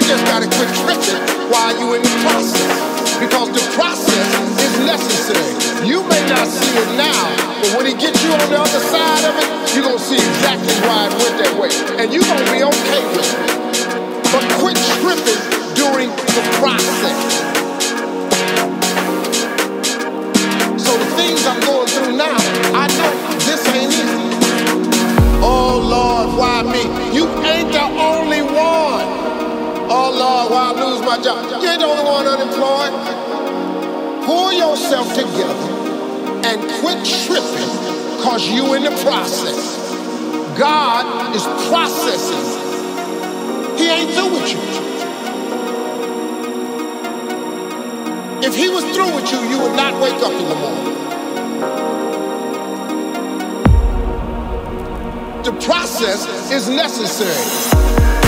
just gotta quit tripping while you in the process. Because the process is necessary. You may not see it now, but when he gets you on the other side of it, you're gonna see exactly why it went that way. And you're gonna be okay with it. But quit tripping during the process. So the things I'm going through now, I know this ain't easy. Oh Lord, why me? You ain't the only one. Oh Lord, why I lose my job? You ain't the only one unemployed. Pull yourself together and quit tripping, cause you in the process. God is processing. He ain't through with you. If he was through with you, you would not wake up in the morning. The process is necessary.